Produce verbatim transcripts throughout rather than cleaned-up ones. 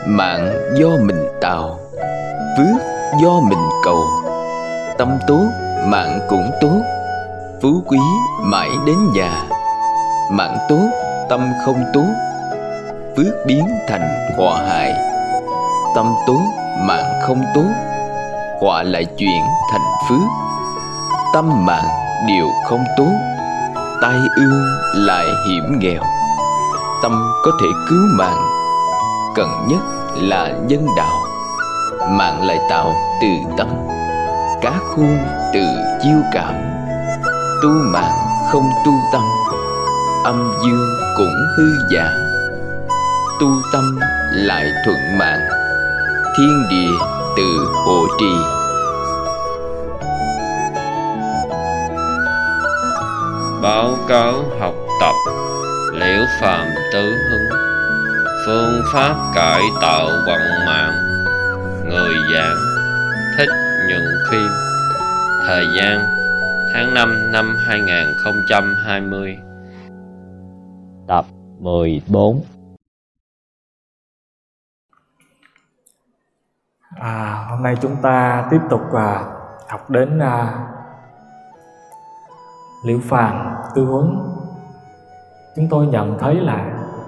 mạng do mình tạo, phước do mình cầu. Tâm tốt, mạng cũng tốt, phú quý mãi đến già. Mạng tốt, tâm không tốt, phước biến thành họa hại. Tâm tốt, mạng không tốt, họa lại chuyển thành phước. Tâm mạng đều không tốt, tai ương lại hiểm nghèo. Tâm có thể cứu mạng, cần nhất là nhân đạo. Mạng lại tạo từ tâm, cá khôn từ chiêu cảm. Tu mạng không tu tâm, âm dương cũng hư giả. Tu tâm lại thuận mạng, thiên địa tự hộ trì. Báo cáo học tập Liễu Phàm Tứ Hứng, phương pháp cải tạo vận mạng. Người giảng Thích Nhuận Khiêm. Thời gian tháng năm năm hai nghìn không trăm hai mươi. Tập mười bốn. À, hôm nay chúng ta tiếp tục à, học đến à, Liễu Phàm Tư Huấn. Chúng tôi nhận thấy là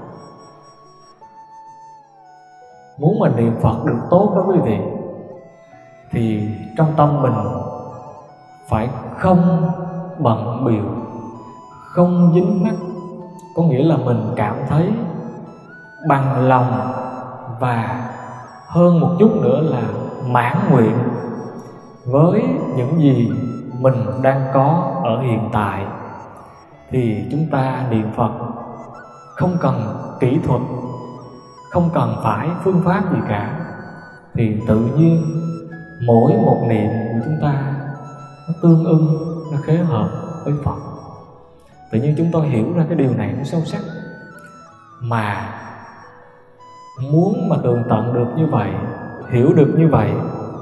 muốn mình niệm Phật được tốt đó quý vị, thì trong tâm mình phải không bận bịu, không dính mắc. Có nghĩa là mình cảm thấy bằng lòng, và hơn một chút nữa là mãn nguyện với những gì mình đang có ở hiện tại. Thì chúng ta niệm Phật không cần kỹ thuật, không cần phải phương pháp gì cả, thì tự nhiên mỗi một niệm của chúng ta nó tương ưng, nó khế hợp với Phật. Tự nhiên chúng tôi hiểu ra cái điều này nó sâu sắc. Mà muốn mà tường tận được như vậy, hiểu được như vậy,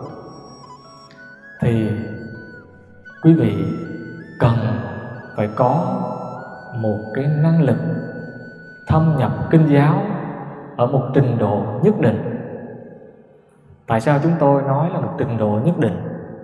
thì quý vị cần phải có một cái năng lực thâm nhập kinh giáo ở một trình độ nhất định. Tại sao chúng tôi nói là một trình độ nhất định?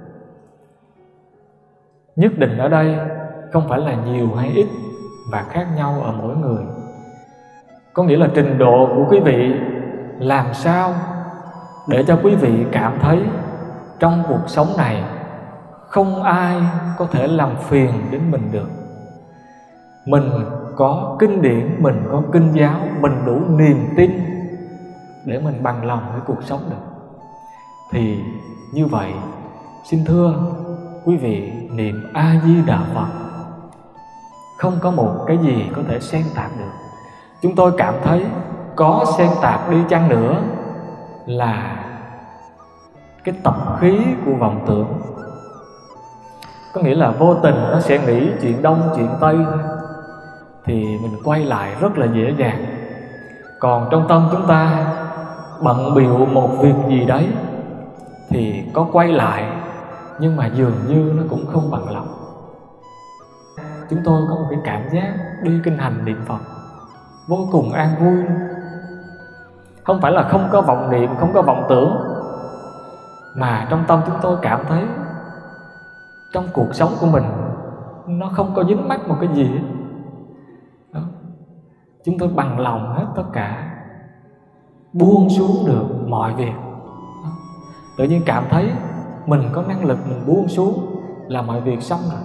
Nhất định ở đây không phải là nhiều hay ít, và khác nhau ở mỗi người. Có nghĩa là trình độ của quý vị làm sao để cho quý vị cảm thấy trong cuộc sống này không ai có thể làm phiền đến mình được. Mình có kinh điển, mình có kinh giáo, mình đủ niềm tin để mình bằng lòng với cuộc sống được. Thì như vậy, xin thưa quý vị, niệm A Di Đà Phật không có một cái gì có thể xen tạp được. Chúng tôi cảm thấy có xen tạp đi chăng nữa là cái tập khí của vọng tưởng. Có nghĩa là vô tình nó sẽ nghĩ chuyện đông chuyện tây thôi, thì mình quay lại rất là dễ dàng. Còn trong tâm chúng ta bận bịu một việc gì đấy, thì có quay lại nhưng mà dường như nó cũng không bằng lòng. Chúng tôi có một cái cảm giác đi kinh hành niệm Phật vô cùng an vui. Không phải là không có vọng niệm, không có vọng tưởng, mà trong tâm chúng tôi cảm thấy trong cuộc sống của mình nó không có dính mắc một cái gì hết. Đó. Chúng tôi bằng lòng hết tất cả, buông xuống được mọi việc. Đó. Tự nhiên cảm thấy mình có năng lực, mình buông xuống là mọi việc xong rồi.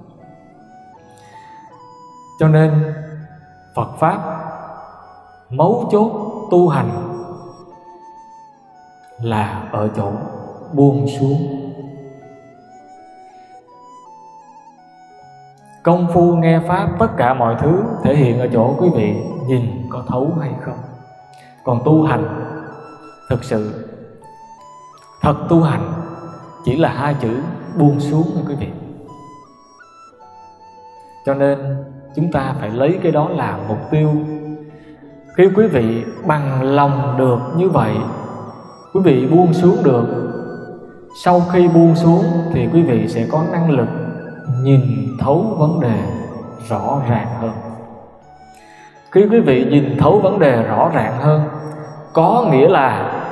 Cho nên Phật Pháp mấu chốt tu hành là ở chỗ buông xuống. Công phu nghe Pháp, tất cả mọi thứ thể hiện ở chỗ quý vị nhìn có thấu hay không. Còn tu hành, thực sự thật tu hành chỉ là hai chữ buông xuống thôi quý vị. Cho nên chúng ta phải lấy cái đó làm mục tiêu. Khi quý vị bằng lòng được như vậy, quý vị buông xuống được, sau khi buông xuống thì quý vị sẽ có năng lực nhìn thấu vấn đề rõ ràng hơn. Khi quý vị nhìn thấu vấn đề rõ ràng hơn, có nghĩa là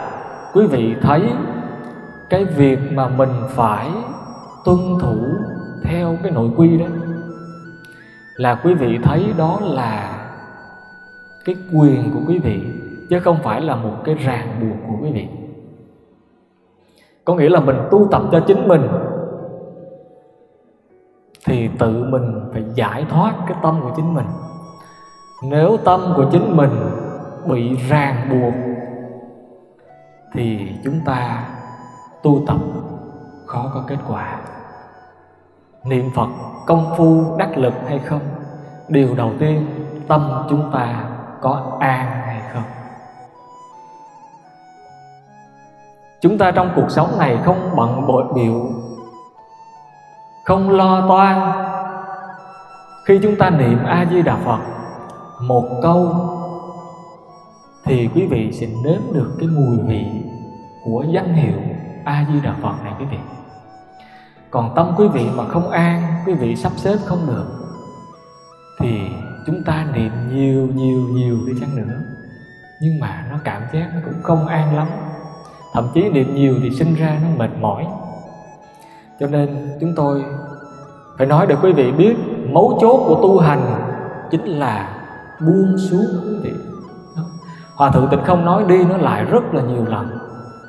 quý vị thấy cái việc mà mình phải tuân thủ theo cái nội quy đó là quý vị thấy đó là cái quyền của quý vị, chứ không phải là một cái ràng buộc của quý vị. Có nghĩa là mình tu tập cho chính mình thì tự mình phải giải thoát cái tâm của chính mình. Nếu tâm của chính mình bị ràng buộc thì chúng ta tu tập khó có kết quả. Niệm Phật công phu đắc lực hay không, điều đầu tiên tâm chúng ta có an hay không. Chúng ta trong cuộc sống này không bận bội bịu, không lo toan. Khi chúng ta niệm A Di Đà Phật một câu thì quý vị sẽ nếm được cái mùi vị của danh hiệu A Di Đà Phật này quý vị. Còn tâm quý vị mà không an, quý vị sắp xếp không được, thì chúng ta niệm nhiều nhiều nhiều đi chăng nữa, nhưng mà nó cảm giác nó cũng không an lắm. Thậm chí niệm nhiều thì sinh ra nó mệt mỏi. Cho nên chúng tôi phải nói để quý vị biết, mấu chốt của tu hành chính là buông xuống quý vị. Hòa Thượng Tịnh Không nói đi nói lại rất là nhiều lần.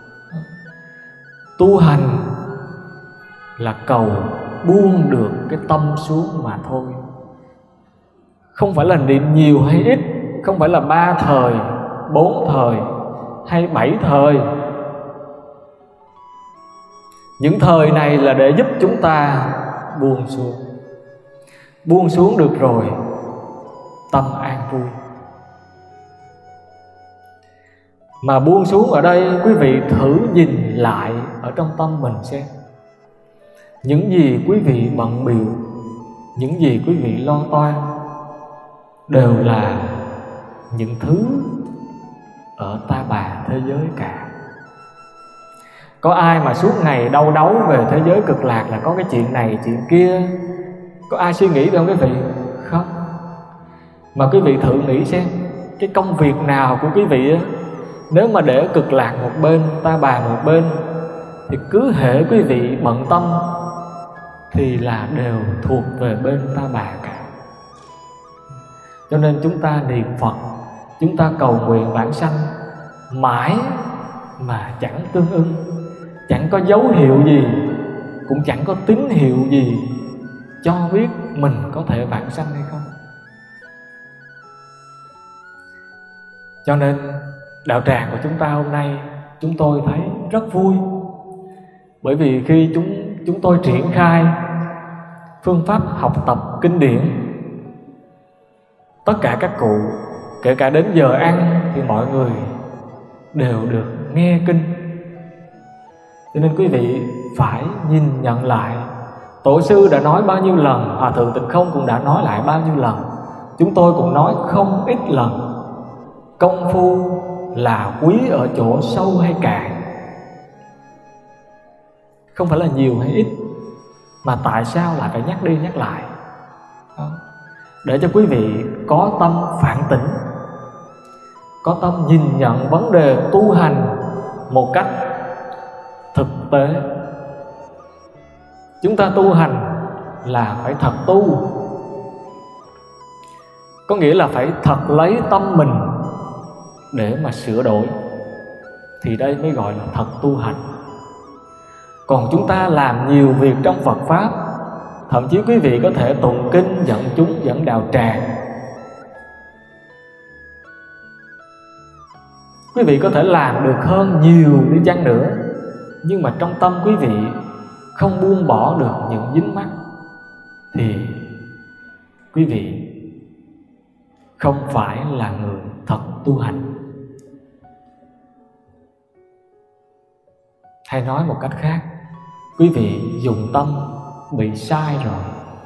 Tu hành là cầu buông được cái tâm xuống mà thôi. Không phải là niệm nhiều hay ít, không phải là ba thời, bốn thời hay bảy thời. Những thời này là để giúp chúng ta buông xuống. Buông xuống được rồi, tâm an vui. Mà buông xuống ở đây quý vị thử nhìn lại ở trong tâm mình xem. Những gì quý vị bận bịu, những gì quý vị lo toan đều là những thứ ở ta bà thế giới cả. Có ai mà suốt ngày đau đấu về thế giới cực lạc là có cái chuyện này chuyện kia? Có ai suy nghĩ được không quý vị? Không. Mà quý vị thử nghĩ xem, cái công việc nào của quý vị á, nếu mà để cực lạc một bên, ta bà một bên, thì cứ hễ quý vị bận tâm thì là đều thuộc về bên ta bà cả. Cho nên chúng ta niệm Phật, chúng ta cầu nguyện vãng sanh mãi mà chẳng tương ưng, chẳng có dấu hiệu gì, cũng chẳng có tín hiệu gì cho biết mình có thể vãng sanh hay không. Cho nên đạo tràng của chúng ta hôm nay chúng tôi thấy rất vui. Bởi vì khi chúng chúng tôi triển khai phương pháp học tập kinh điển, tất cả các cụ, kể cả đến giờ ăn thì mọi người đều được nghe kinh. Cho nên quý vị phải nhìn nhận lại, Tổ sư đã nói bao nhiêu lần, Hòa Thượng Tịnh Không cũng đã nói lại bao nhiêu lần, chúng tôi cũng nói không ít lần. Công phu là quý ở chỗ sâu hay cạn, không phải là nhiều hay ít. Mà tại sao lại phải nhắc đi nhắc lại? Đó. Để cho quý vị có tâm phản tỉnh, có tâm nhìn nhận vấn đề tu hành một cách thực tế. Chúng ta tu hành là phải thật tu, có nghĩa là phải thật lấy tâm mình để mà sửa đổi, thì đây mới gọi là thật tu hành. Còn chúng ta làm nhiều việc trong Phật Pháp, thậm chí quý vị có thể tụng kinh dẫn chúng dẫn đạo tràng, quý vị có thể làm được hơn nhiều đi chăng nữa, nhưng mà trong tâm quý vị không buông bỏ được những dính mắc, thì quý vị không phải là người thật tu hành. Hay nói một cách khác, quý vị dùng tâm bị sai rồi.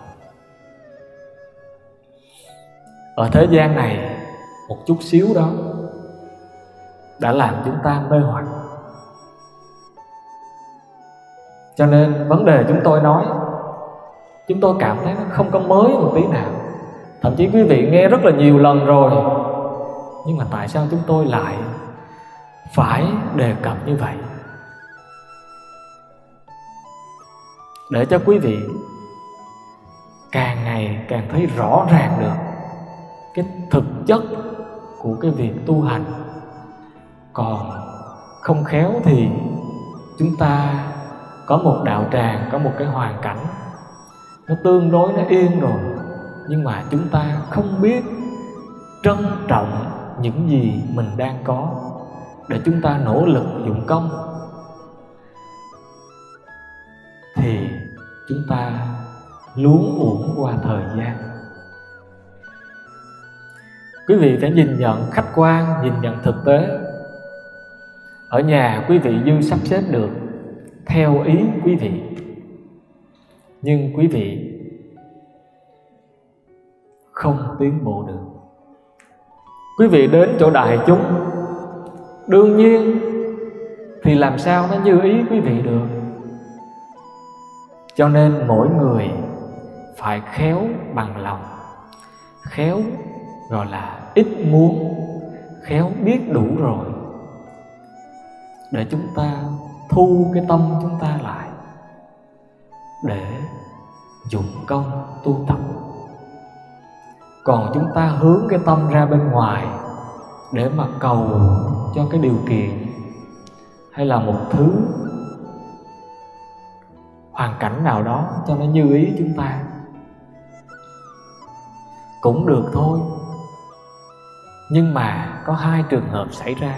Ở thế gian này, một chút xíu đó đã làm chúng ta mê hoặc. Cho nên vấn đề chúng tôi nói, chúng tôi cảm thấy nó không có mới một tí nào. Thậm chí quý vị nghe rất là nhiều lần rồi, nhưng mà tại sao chúng tôi lại phải đề cập như vậy, để cho quý vị càng ngày càng thấy rõ ràng được cái thực chất của cái việc tu hành. Còn không khéo thì chúng ta có một đạo tràng, có một cái hoàn cảnh nó tương đối nó yên rồi, nhưng mà chúng ta không biết trân trọng những gì mình đang có để chúng ta nỗ lực dụng công, thì chúng ta luống uổng qua thời gian. Quý vị phải nhìn nhận khách quan, nhìn nhận thực tế. Ở nhà quý vị dư sắp xếp được theo ý quý vị, nhưng quý vị không tiến bộ được. Quý vị đến chỗ đại chúng, đương nhiên thì làm sao nó như ý quý vị được. Cho nên mỗi người phải khéo bằng lòng, khéo gọi là ít muốn, khéo biết đủ rồi, để chúng ta thu cái tâm chúng ta lại để dụng công tu tập. Còn chúng ta hướng cái tâm ra bên ngoài để mà cầu cho cái điều kiện hay là một thứ hoàn cảnh nào đó cho nó như ý chúng ta, cũng được thôi. Nhưng mà có hai trường hợp xảy ra.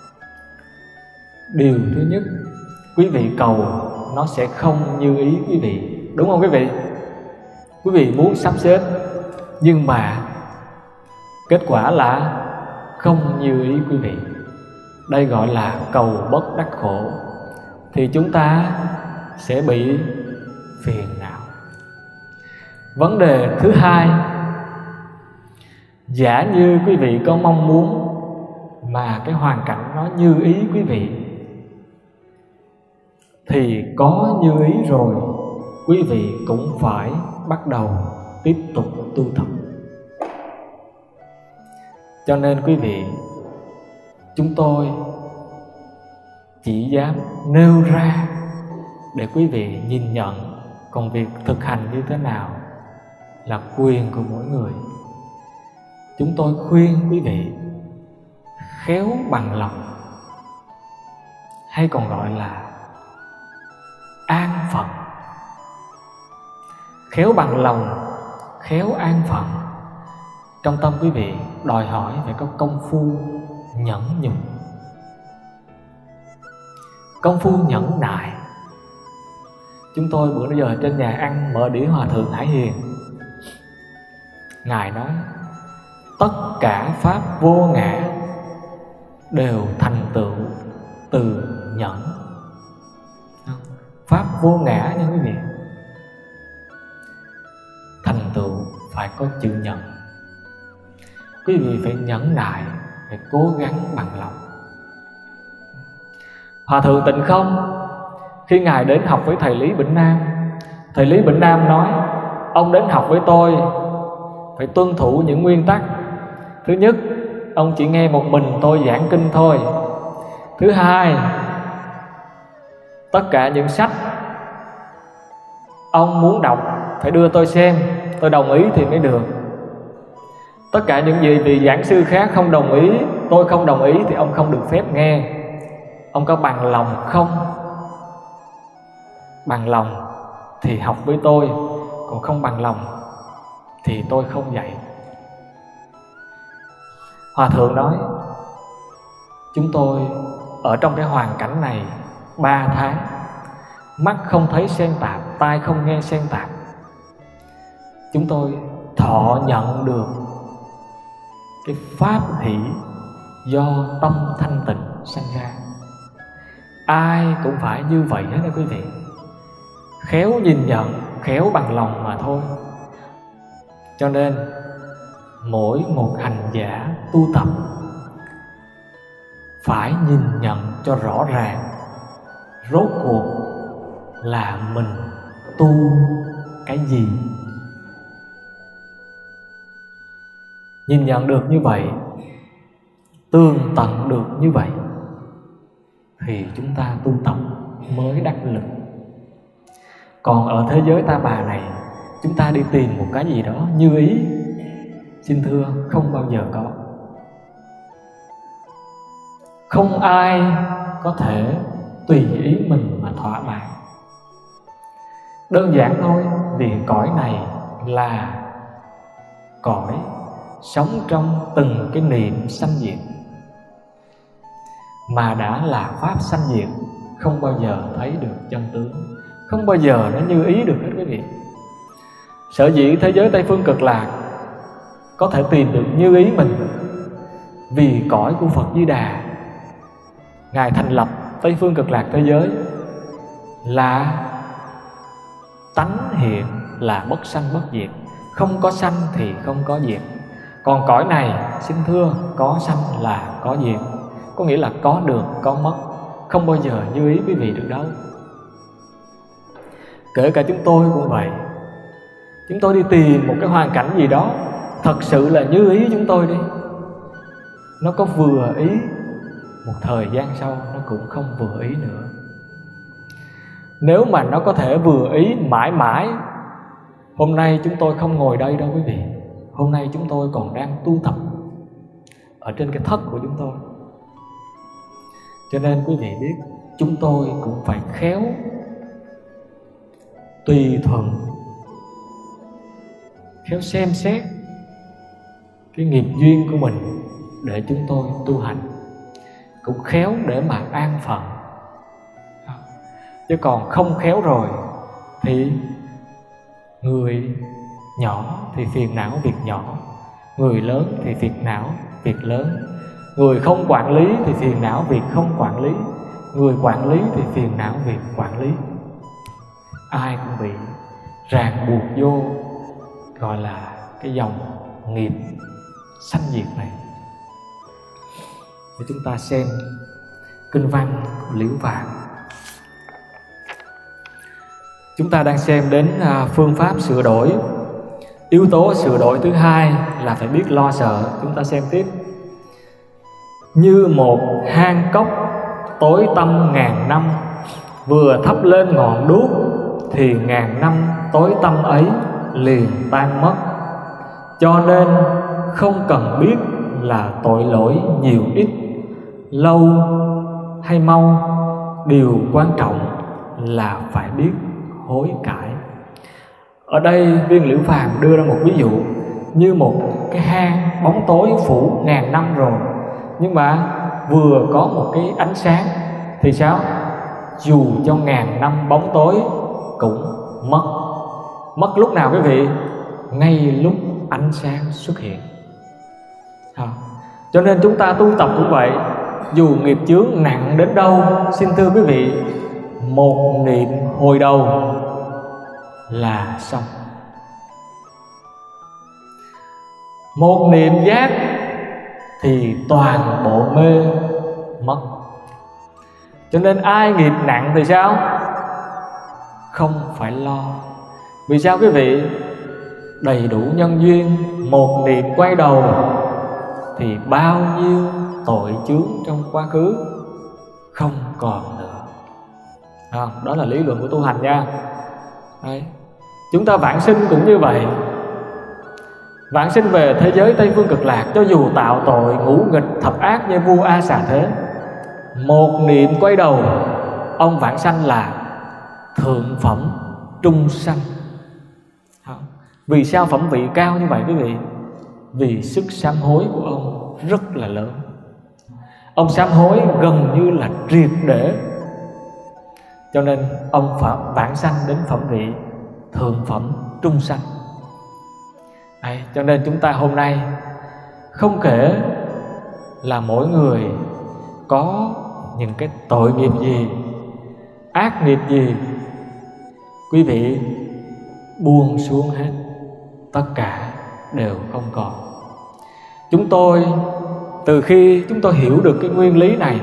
Điều thứ nhất, quý vị cầu nó sẽ không như ý quý vị, đúng không quý vị? Quý vị muốn sắp xếp nhưng mà kết quả là không như ý quý vị. Đây gọi là cầu bất đắc khổ, thì chúng ta sẽ bị phiền não. Vấn đề thứ hai, giả như quý vị có mong muốn mà cái hoàn cảnh nó như ý quý vị, thì có như ý rồi, quý vị cũng phải bắt đầu tiếp tục tu tập. Cho nên quý vị, chúng tôi chỉ dám nêu ra để quý vị nhìn nhận, còn việc thực hành như thế nào là quyền của mỗi người. Chúng tôi khuyên quý vị khéo bằng lòng, hay còn gọi là an phận. Khéo bằng lòng, khéo an phận. Trong tâm quý vị đòi hỏi phải có công phu nhẫn nhục, công phu nhẫn nại. Chúng tôi bữa giờ trên nhà ăn mở đĩa Hòa Thượng Hải Hiền, Ngài nói tất cả pháp vô ngã đều thành tựu từ nhẫn. Pháp vô ngã nha quý vị, thành tựu phải có chữ nhẫn. Quý vị phải nhẫn nại, phải cố gắng bằng lòng. Hòa Thượng Tịnh Không, khi Ngài đến học với thầy Lý Bỉnh Nam, thầy Lý Bỉnh Nam nói: ông đến học với tôi phải tuân thủ những nguyên tắc. Thứ nhất, ông chỉ nghe một mình tôi giảng kinh thôi. Thứ hai, tất cả những sách ông muốn đọc phải đưa tôi xem, tôi đồng ý thì mới được. Tất cả những gì vị giảng sư khác không đồng ý, tôi không đồng ý thì ông không được phép nghe. Ông có bằng lòng không? Bằng lòng thì học với tôi, còn không bằng lòng thì tôi không dạy. Hòa Thượng nói: chúng tôi ở trong cái hoàn cảnh này ba tháng, mắt không thấy sen tạp, tai không nghe sen tạp. Chúng tôi thọ nhận được cái pháp hỷ do tâm thanh tịnh sanh ra. Ai cũng phải như vậy hết đó quý vị. Khéo nhìn nhận, khéo bằng lòng mà thôi. Cho nên mỗi một hành giả tu tập phải nhìn nhận cho rõ ràng rốt cuộc là mình tu cái gì. Nhìn nhận được như vậy, tường tận được như vậy, thì chúng ta tu tập mới đắc lực. Còn ở thế giới ta bà này, chúng ta đi tìm một cái gì đó như ý, xin thưa không bao giờ có. Không ai có thể tùy ý mình mà thỏa mãn. Đơn giản thôi, vì cõi này là cõi sống trong từng cái niệm sanh diệt, mà đã là pháp sanh diệt, không bao giờ thấy được chân tướng, không bao giờ nó như ý được hết quý vị. Sở dĩ thế giới Tây Phương Cực Lạc có thể tìm được như ý mình, vì cõi của Phật Di Đà, Ngài thành lập Tây Phương Cực Lạc thế giới là tánh hiện, là bất sanh bất diệt. Không có sanh thì không có diệt. Còn cõi này, xin thưa, có sanh là có diệt, có nghĩa là có được, có mất, không bao giờ như ý quý vị được đâu. Kể cả chúng tôi cũng vậy. Chúng tôi đi tìm một cái hoàn cảnh gì đó thật sự là như ý chúng tôi đi, nó có vừa ý, một thời gian sau nó cũng không vừa ý nữa. Nếu mà nó có thể vừa ý mãi mãi, hôm nay chúng tôi không ngồi đây đâu quý vị. Hôm nay chúng tôi còn đang tu tập ở trên cái thất của chúng tôi. Cho nên quý vị biết, chúng tôi cũng phải khéo, tùy thuận, khéo xem xét cái nghiệp duyên của mình để chúng tôi tu hành, cũng khéo để mà an phận. Chứ còn không khéo rồi thì người nhỏ thì phiền não việc nhỏ, người lớn thì phiền não việc lớn, người không quản lý thì phiền não việc không quản lý, người quản lý thì phiền não việc quản lý. Ai cũng bị ràng buộc vô gọi là cái dòng nghiệp sanh diệt này. Để chúng ta xem kinh văn của Liễu Phàm. Chúng ta đang xem đến phương pháp sửa đổi. Yếu tố sửa đổi thứ hai là phải biết lo sợ. Chúng ta xem tiếp. Như một hang cốc tối tăm ngàn năm, vừa thắp lên ngọn đuốc thì ngàn năm tối tăm ấy liền tan mất. Cho nên không cần biết là tội lỗi nhiều ít, lâu hay mau, điều quan trọng là phải biết hối cải. Ở đây Viên Liễu Phàm đưa ra một ví dụ như một cái hang bóng tối phủ ngàn năm rồi, nhưng mà vừa có một cái ánh sáng thì sao? Dù cho ngàn năm bóng tối cũng mất. Mất lúc nào quý vị? Ngay lúc ánh sáng xuất hiện. à. Cho nên chúng ta tu tập cũng vậy. Dù nghiệp chướng nặng đến đâu, xin thưa quý vị, một niệm hồi đầu là xong. Một niệm giác thì toàn bộ mê mất. Cho nên ai nghiệp nặng thì sao? Không phải lo. Vì sao quý vị? Đầy đủ nhân duyên, một niệm quay đầu thì bao nhiêu tội chướng trong quá khứ không còn nữa. à, Đó là lý luận của tu hành nha. Đấy. Chúng ta vãng sinh cũng như vậy. Vãng sinh về thế giới Tây Phương Cực Lạc, cho dù tạo tội ngũ nghịch thập ác như vua A Xà Thế, một niệm quay đầu, ông vãng sanh là thượng phẩm trung sanh. Vì sao phẩm vị cao như vậy quý vị? Vì sức sám hối của ông rất là lớn. Ông sám hối gần như là triệt để, cho nên ông phải vãng sanh đến phẩm vị thượng phẩm trung sanh. Đấy, cho nên chúng ta hôm nay không kể là mỗi người có những cái tội nghiệp gì, ác nghiệp gì, quý vị buông xuống hết, tất cả đều không còn. Chúng tôi từ khi chúng tôi hiểu được cái nguyên lý này,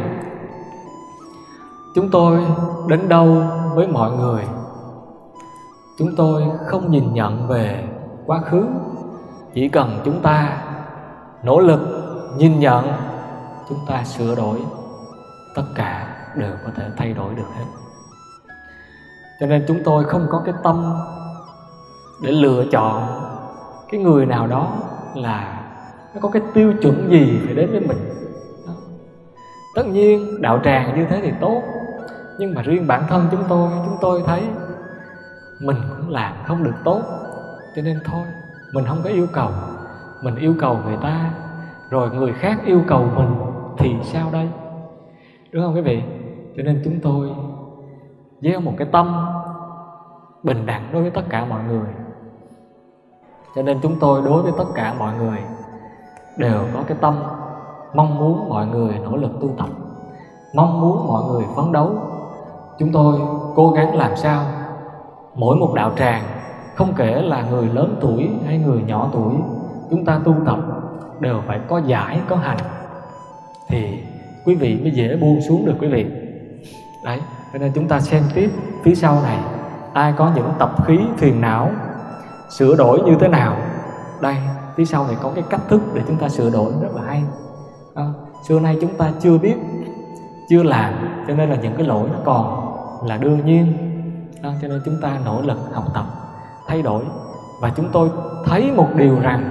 chúng tôi đến đâu với mọi người, chúng tôi không nhìn nhận về quá khứ. Chỉ cần chúng ta nỗ lực nhìn nhận, chúng ta sửa đổi, tất cả đều có thể thay đổi được hết. Cho nên chúng tôi không có cái tâm để lựa chọn cái người nào đó là nó có cái tiêu chuẩn gì phải đến với mình. Đó. Tất nhiên đạo tràng như thế thì tốt, nhưng mà riêng bản thân chúng tôi, chúng tôi thấy mình cũng làm không được tốt, cho nên thôi, mình không có yêu cầu. Mình yêu cầu người ta, rồi người khác yêu cầu mình thì sao đây? Đúng không quý vị? Cho nên chúng tôi gieo một cái tâm bình đẳng đối với tất cả mọi người. Cho nên chúng tôi đối với tất cả mọi người đều có cái tâm mong muốn mọi người nỗ lực tu tập, mong muốn mọi người phấn đấu. Chúng tôi cố gắng làm sao mỗi một đạo tràng, không kể là người lớn tuổi hay người nhỏ tuổi, chúng ta tu tập đều phải có giải, có hành, thì quý vị mới dễ buông xuống được quý vị. Đấy, cho nên chúng ta xem tiếp phía sau này, ai có những tập khí phiền não, sửa đổi như thế nào. Đây, phía sau này có cái cách thức để chúng ta sửa đổi rất là hay. À, xưa nay chúng ta chưa biết, chưa làm, cho nên là những cái lỗi nó còn là đương nhiên. À, cho nên chúng ta nỗ lực học tập, thay đổi. Và chúng tôi thấy một điều rằng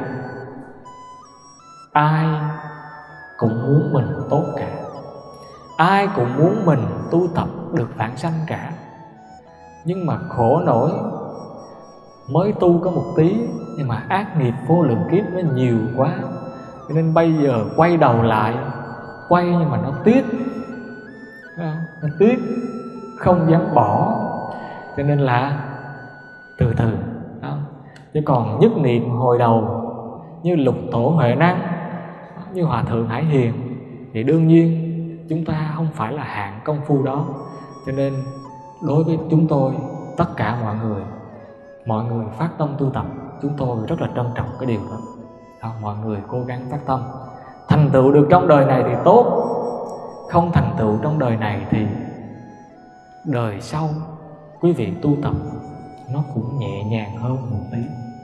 ai cũng muốn mình tốt cả, ai cũng muốn mình tu tập được vãng sanh cả. Nhưng mà khổ nổi, mới tu có một tí, nhưng mà ác nghiệp vô lượng kiếp nó nhiều quá, cho nên bây giờ quay đầu lại, quay nhưng mà nó tiếc, nó tiếc, không dám bỏ. Cho nên là từ từ đó. Chứ còn nhất niệm hồi đầu như Lục Tổ Huệ Năng, như Hòa Thượng Hải Hiền, thì đương nhiên chúng ta không phải là hạng công phu đó. Cho nên đối với chúng tôi, tất cả mọi người, mọi người phát tâm tu tập, chúng tôi rất là trân trọng cái điều đó. Đó, mọi người cố gắng phát tâm, thành tựu được trong đời này thì tốt, không thành tựu trong đời này thì đời sau quý vị tu tập nó cũng nhẹ nhàng hơn một tí.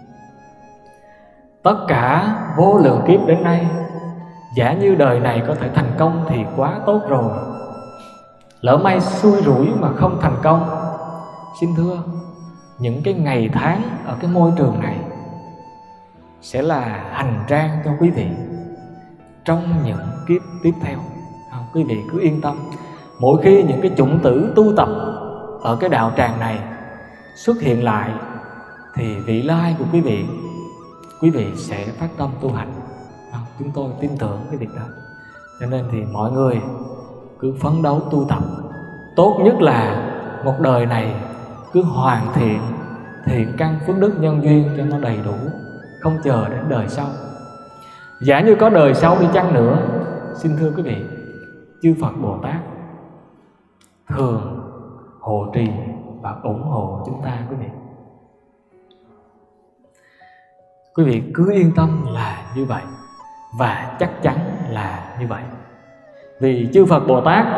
Tất cả vô lượng kiếp đến nay, giả như đời này có thể thành công thì quá tốt rồi. Lỡ may xui rủi mà không thành công, xin thưa, những cái ngày tháng ở cái môi trường này sẽ là hành trang cho quý vị trong những kiếp tiếp theo. Không, quý vị cứ yên tâm. Mỗi khi những cái chủng tử tu tập ở cái đạo tràng này xuất hiện lại, thì vị lai của quý vị, quý vị sẽ phát tâm tu hành. Không, chúng tôi tin tưởng cái việc đó. Cho nên thì mọi người cứ phấn đấu tu tập. Tốt nhất là một đời này cứ hoàn thiện thiện căn phước đức nhân duyên cho nó đầy đủ, không chờ đến đời sau. Giả như có đời sau đi chăng nữa, xin thưa quý vị, chư Phật Bồ Tát thường hộ trì và ủng hộ chúng ta quý vị. Quý vị cứ yên tâm là như vậy, và chắc chắn là như vậy. Vì chư Phật Bồ Tát,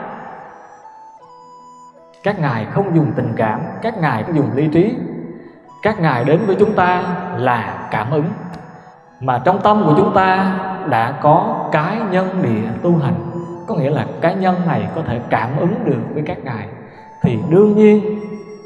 các ngài không dùng tình cảm, các ngài có dùng lý trí. Các ngài đến với chúng ta là cảm ứng, mà trong tâm của chúng ta đã có cái nhân địa tu hành, có nghĩa là cái nhân này có thể cảm ứng được với các ngài, thì đương nhiên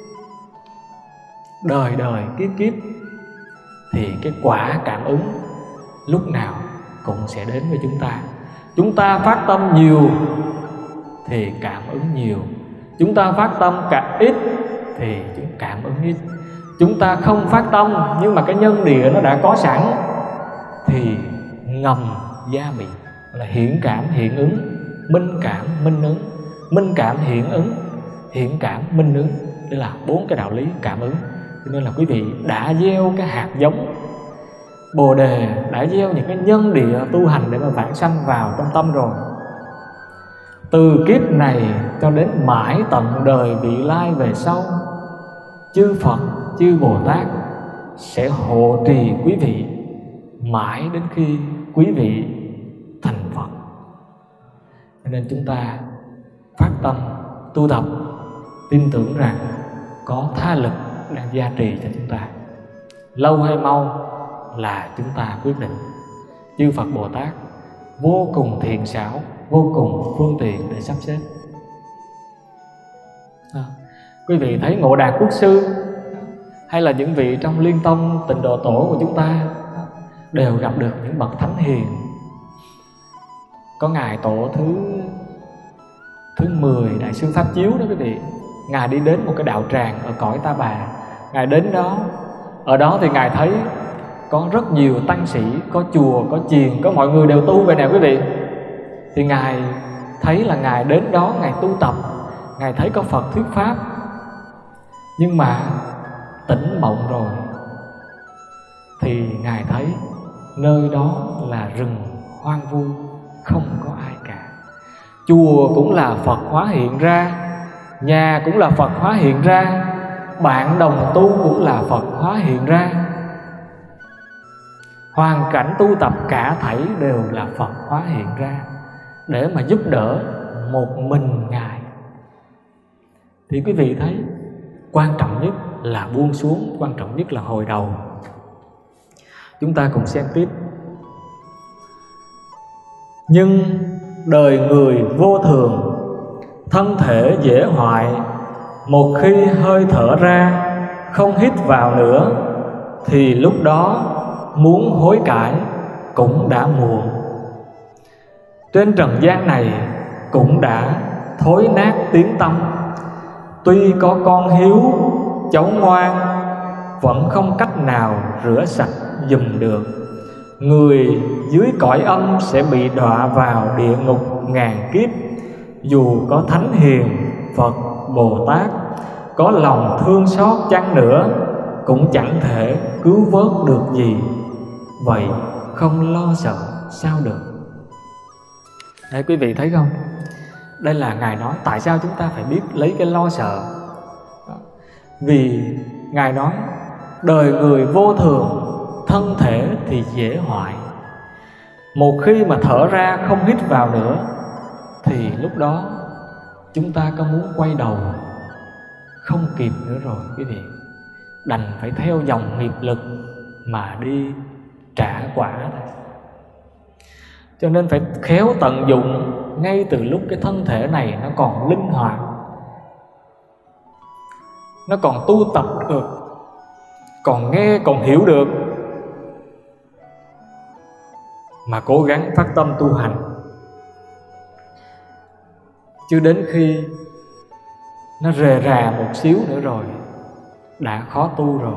đời đời kiếp kiếp thì cái quả cảm ứng lúc nào cũng sẽ đến với chúng ta. Chúng ta phát tâm nhiều thì cảm ứng nhiều, chúng ta phát tâm cả ít thì chúng cảm ứng ít. Chúng ta không phát tâm nhưng mà cái nhân địa nó đã có sẵn thì ngầm gia bị, là hiển cảm hiện ứng, minh cảm minh ứng, minh cảm hiện ứng, hiển cảm minh ứng. Đây là bốn cái đạo lý cảm ứng. Cho nên là quý vị đã gieo cái hạt giống Bồ Đề, đã gieo những cái nhân địa tu hành để mà vãng sanh vào trong tâm rồi. Từ kiếp này cho đến mãi tận đời vị lai về sau, chư Phật, chư Bồ Tát sẽ hộ trì quý vị mãi đến khi quý vị thành Phật. Cho nên chúng ta phát tâm tu tập, tin tưởng rằng có tha lực đang gia trì cho chúng ta. Lâu hay mau là chúng ta quyết định. Chư Phật Bồ Tát vô cùng thiện xảo, vô cùng phương tiện để sắp xếp. À, quý vị thấy Ngộ Đàn Quốc Sư hay là những vị trong Liên Tông Tịnh Độ Tổ của chúng ta đều gặp được những bậc thánh hiền. Có ngài tổ thứ thứ mười Đại sư Pháp Chiếu đó quý vị, ngài đi đến một cái đạo tràng ở cõi Ta Bà. Ngài đến đó, ở đó thì ngài thấy có rất nhiều tăng sĩ, có chùa, có chiền, có mọi người đều tu về nè quý vị. Thì ngài thấy là ngài đến đó, ngài tu tập, ngài thấy có Phật thuyết pháp, nhưng mà tỉnh mộng rồi thì ngài thấy nơi đó là rừng hoang vu, không có ai cả. Chùa cũng là Phật hóa hiện ra, nhà cũng là Phật hóa hiện ra, bạn đồng tu cũng là Phật hóa hiện ra. Hoàn cảnh tu tập cả thảy đều là Phật hóa hiện ra để mà giúp đỡ một mình ngài. Thì quý vị thấy quan trọng nhất là buông xuống, quan trọng nhất là hồi đầu. Chúng ta cùng xem tiếp. Nhưng đời người vô thường, thân thể dễ hoại. Một khi hơi thở ra không hít vào nữa, thì lúc đó muốn hối cải cũng đã muộn. Trên trần gian này cũng đã thối nát tiếng tăm. Tuy có con hiếu cháu ngoan, vẫn không cách nào rửa sạch giùm được. Người dưới cõi âm sẽ bị đọa vào địa ngục ngàn kiếp. Dù có thánh hiền, Phật, Bồ Tát có lòng thương xót chăng nữa, cũng chẳng thể cứu vớt được gì. Vậy không lo sợ sao được. Đấy, quý vị thấy không? Đây là Ngài nói tại sao chúng ta phải biết lấy cái lo sợ. Vì Ngài nói đời người vô thường, thân thể thì dễ hoại. Một khi mà thở ra không hít vào nữa, thì lúc đó chúng ta có muốn quay đầu không kịp nữa rồi quý vị. Đành phải theo dòng nghiệp lực mà đi trả quả. Cho nên phải khéo tận dụng ngay từ lúc cái thân thể này nó còn linh hoạt, nó còn tu tập được, còn nghe, còn hiểu được, mà cố gắng phát tâm tu hành. Chứ đến khi nó rề rà một xíu nữa rồi, đã khó tu rồi.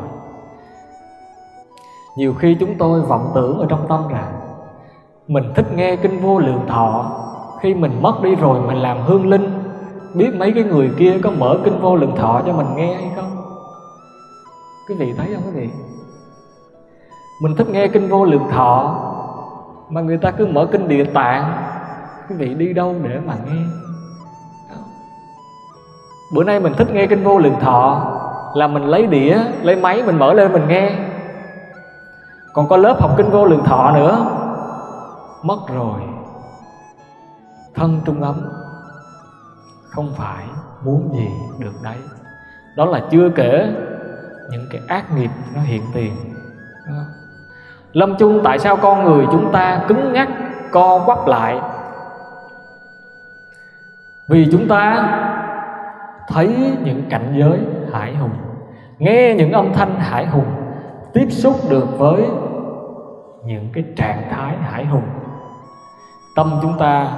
Nhiều khi chúng tôi vọng tưởng ở trong tâm rằng mình thích nghe kinh Vô Lượng Thọ, khi mình mất đi rồi mình làm hương linh, biết mấy cái người kia có mở kinh Vô Lượng Thọ cho mình nghe hay không. Quý vị thấy không quý vị? Mình thích nghe kinh Vô Lượng Thọ mà người ta cứ mở kinh Địa Tạng, quý vị đi đâu để mà nghe? Bữa nay mình thích nghe kinh Vô Lượng Thọ là mình lấy đĩa, lấy máy mình mở lên mình nghe. Còn có lớp học kinh Vô Lượng Thọ nữa, mất rồi. Thân trung ấm không phải muốn gì được đấy. Đó là chưa kể những cái ác nghiệp nó hiện tiền. Lâm chung tại sao con người chúng ta cứng nhắc, co quắp lại? Vì chúng ta thấy những cảnh giới hải hùng, nghe những âm thanh hải hùng, tiếp xúc được với những cái trạng thái hải hùng. Tâm chúng ta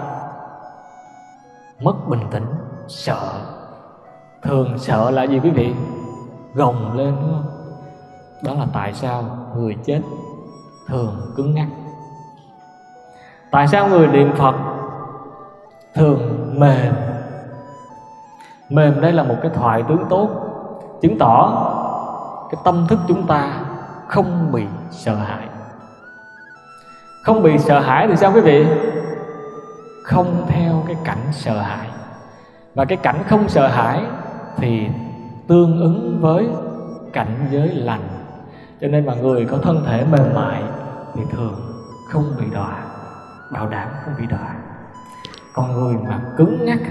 mất bình tĩnh, sợ. Thường sợ là gì quý vị? Gồng lên đúng không? Đó là tại sao người chết thường cứng ngắc. Tại sao người niệm Phật thường mềm? Mềm đây là một cái thoại tướng tốt, chứng tỏ cái tâm thức chúng ta không bị sợ hãi. Không bị sợ hãi thì sao quý vị? Không theo cái cảnh sợ hãi. Và cái cảnh không sợ hãi thì tương ứng với cảnh giới lành. Cho nên mà người có thân thể mềm mại thì thường không bị đọa, bảo đảm không bị đọa. Còn người mà cứng nhắc,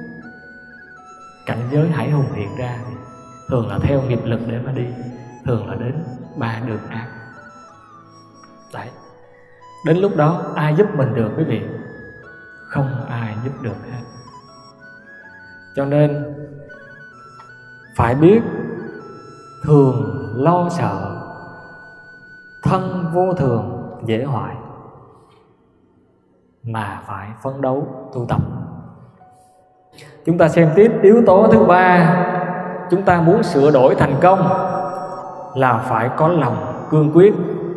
cảnh giới hải hùng hiện ra thì thường là theo nghiệp lực để mà đi, thường là đến ba đường ác. Đấy. Đến lúc đó ai giúp mình được quý vị? Không ai giúp được hết. Cho nên phải biết thường lo sợ, thân vô thường dễ hoại, mà phải phấn đấu tu tập. Chúng ta xem tiếp yếu tố thứ ba. Chúng ta muốn sửa đổi thành công là phải có lòng cương quyết,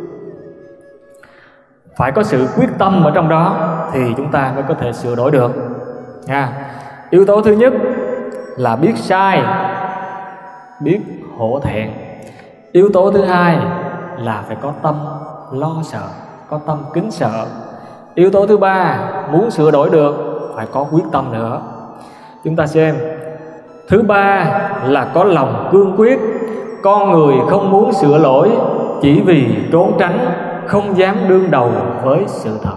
phải có sự quyết tâm ở trong đó thì chúng ta mới có thể sửa đổi được nha. Yếu tố thứ nhất là biết sai, biết hổ thẹn. Yếu tố thứ hai là phải có tâm lo sợ, có tâm kính sợ. Yếu tố thứ ba, muốn sửa đổi được phải có quyết tâm nữa. Chúng ta xem. Thứ ba là có lòng cương quyết. Con người không muốn sửa lỗi chỉ vì trốn tránh, không dám đương đầu với sự thật.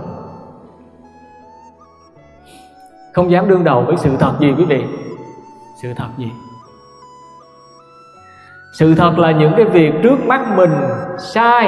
Không dám đương đầu với sự thật gì quý vị? Sự thật gì? Sự thật là những cái việc trước mắt mình sai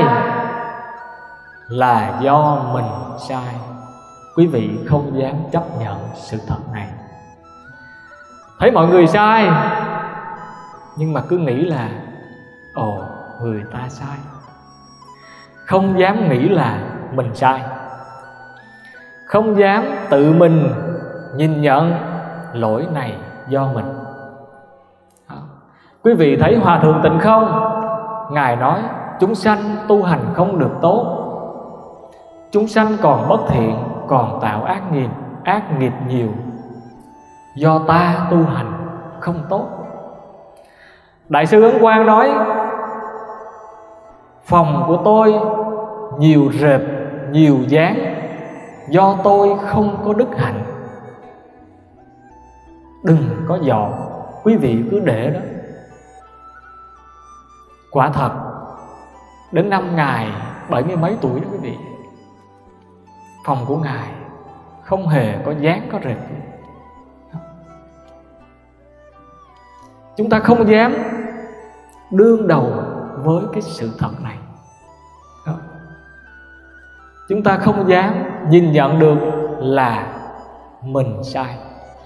là do mình sai. Quý vị không dám chấp nhận sự thật này. Thấy mọi người sai nhưng mà cứ nghĩ là ồ, người ta sai, không dám nghĩ là mình sai, không dám tự mình nhìn nhận lỗi này do mình. Đó. Quý vị thấy Hòa Thượng Tịnh Không, Ngài nói chúng sanh tu hành không được tốt, chúng sanh còn bất thiện, còn tạo ác nghiệp, ác nghiệp nhiều, do ta tu hành không tốt. Đại sư Ấn Quang nói phòng của tôi nhiều rệp, nhiều dáng, do tôi không có đức hạnh. Đừng có dọn, quý vị cứ để đó. Quả thật đến năm Ngài bảy mươi mấy tuổi đó quý vị, phòng của Ngài không hề có dáng có rệp. Chúng ta không dám đương đầu với cái sự thật này. Đó. Chúng ta không dám nhìn nhận được là mình sai.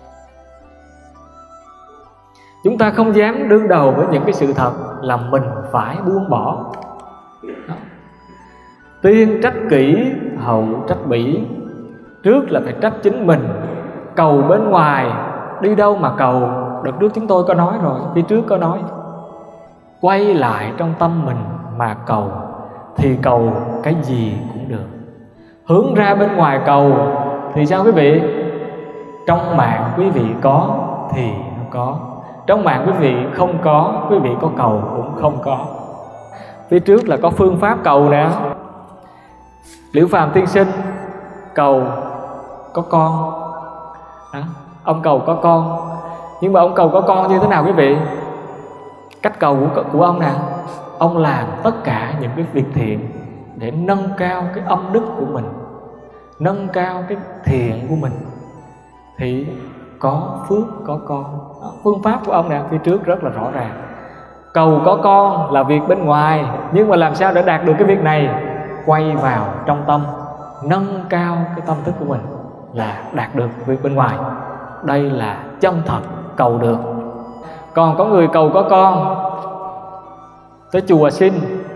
Chúng ta không dám đương đầu với những cái sự thật là mình phải buông bỏ. Đó. Tiên trách kỹ, hậu trách bỉ. Trước là phải trách chính mình. Cầu bên ngoài, đi đâu mà cầu. Đợt trước chúng tôi có nói rồi, phía trước có nói, quay lại trong tâm mình mà cầu thì cầu cái gì cũng được. Hướng ra bên ngoài cầu thì sao quý vị? Trong mạng quý vị có thì nó có, trong mạng quý vị không có, quý vị có cầu cũng không có. Phía trước là có phương pháp cầu nè. Liễu Phàm tiên sinh cầu có con. Đó. Ông cầu có con, nhưng mà ông cầu có con như thế nào quý vị? Cách cầu của, của ông nè, ông làm tất cả những cái việc thiện để nâng cao cái âm đức của mình, nâng cao cái thiện của mình, thì có phước có con. Đó, phương pháp của ông nè, phía trước rất là rõ ràng. Cầu có con là việc bên ngoài, nhưng mà làm sao để đạt được cái việc này? Quay vào trong tâm, nâng cao cái tâm thức của mình là đạt được việc bên ngoài. Đây là chân thật cầu được. Còn có người cầu có con, tới chùa xin,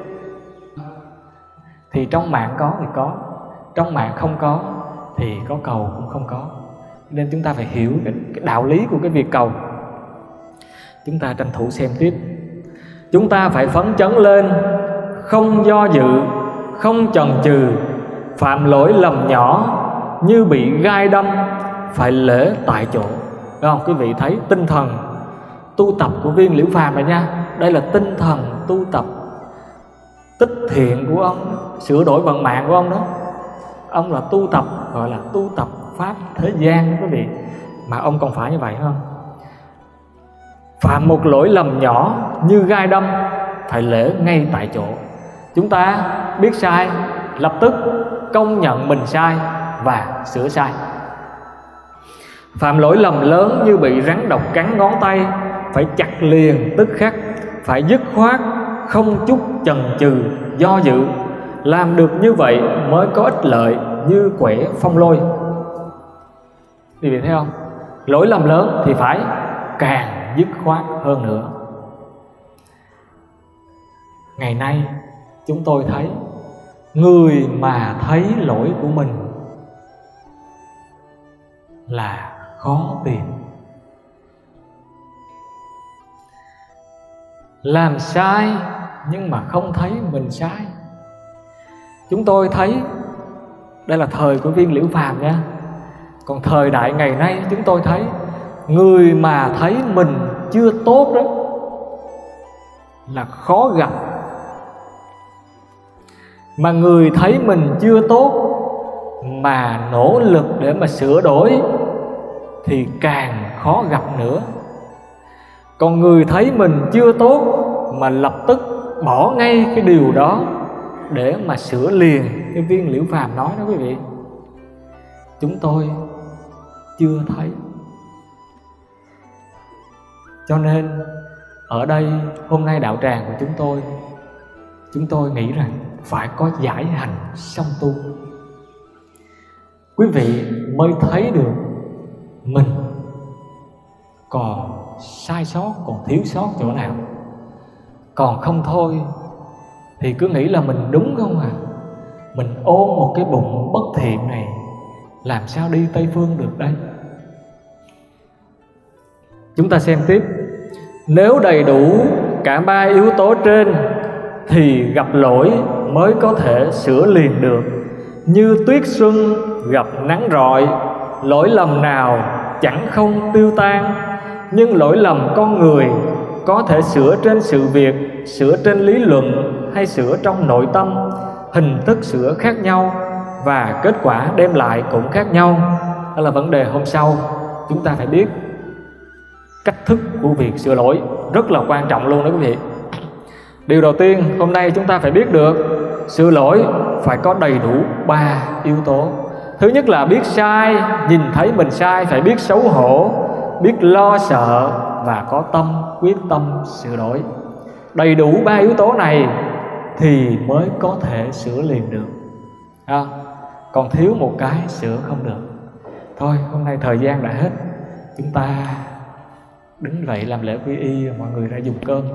thì trong mạng có thì có, trong mạng không có thì có cầu cũng không có. Nên chúng ta phải hiểu cái, cái đạo lý của cái việc cầu. Chúng ta tranh thủ xem tiếp. Chúng ta phải phấn chấn lên, không do dự, không chần chừ. Phạm lỗi lầm nhỏ như bị gai đâm, phải lễ tại chỗ. Đúng không? Quý vị thấy tinh thần tu tập của viên Liễu Phàm này nha. Đây là tinh thần tu tập tích thiện của ông, sửa đổi vận mạng của ông đó. Ông là tu tập, gọi là tu tập pháp thế gian đó quý vị. Mà ông còn phải như vậy không? Phạm một lỗi lầm nhỏ như gai đâm, phải lễ ngay tại chỗ. Chúng ta biết sai, lập tức công nhận mình sai và sửa sai. Phạm lỗi lầm lớn như bị rắn độc cắn ngón tay, phải chặt liền tức khắc, phải dứt khoát, không chút chần chừ do dự. Làm được như vậy mới có ích lợi như quẻ phong lôi. Quý vị thấy không? Lỗi lầm lớn thì phải càng dứt khoát hơn nữa. ngày nay chúng tôi thấy người mà thấy lỗi của mình là khó tìm. Làm sai nhưng mà không thấy mình sai. Chúng tôi thấy, đây là thời của Viên Liễu Phàm nha. Còn thời đại ngày nay chúng tôi thấy người mà thấy mình chưa tốt đó là khó gặp. Mà người thấy mình chưa tốt mà nỗ lực để mà sửa đổi thì càng khó gặp nữa. Còn người thấy mình chưa tốt mà lập tức bỏ ngay cái điều đó để mà sửa liền, cái Viên Liễu Phàm nói đó quý vị, chúng tôi chưa thấy. Cho nên ở đây hôm nay đạo tràng của chúng tôi, chúng tôi nghĩ rằng phải có giải hành song tu, quý vị mới thấy được mình còn sai sót, còn thiếu sót chỗ nào. Còn không thôi thì cứ nghĩ là mình đúng không à. Mình ôm một cái bụng bất thiện này, làm sao đi Tây Phương được đây? Chúng ta xem tiếp. Nếu đầy đủ cả ba yếu tố trên thì gặp lỗi mới có thể sửa liền được. Như tuyết xuân gặp nắng rọi, lỗi lầm nào chẳng không tiêu tan. Nhưng lỗi lầm con người có thể sửa trên sự việc, sửa trên lý luận hay sửa trong nội tâm. Hình thức sửa khác nhau và kết quả đem lại cũng khác nhau. Đó là vấn đề hôm sau chúng ta phải biết cách thức của việc sửa lỗi, rất là quan trọng luôn đó quý vị. Điều đầu tiên hôm nay chúng ta phải biết được sửa lỗi phải có đầy đủ ba yếu tố. Thứ nhất là biết sai, nhìn thấy mình sai phải biết xấu hổ, biết lo sợ và có tâm, quyết tâm sửa đổi. Đầy đủ ba yếu tố này thì mới có thể sửa liền được à, còn thiếu một cái sửa không được. Thôi hôm nay thời gian đã hết, chúng ta đứng dậy làm lễ quy y, mọi người ra dùng cơm.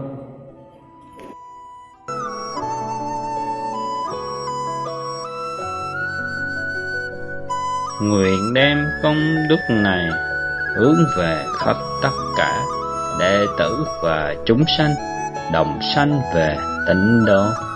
Nguyện đem công đức này hướng về khắp tất cả đệ tử và chúng sanh đồng sanh về tịnh độ.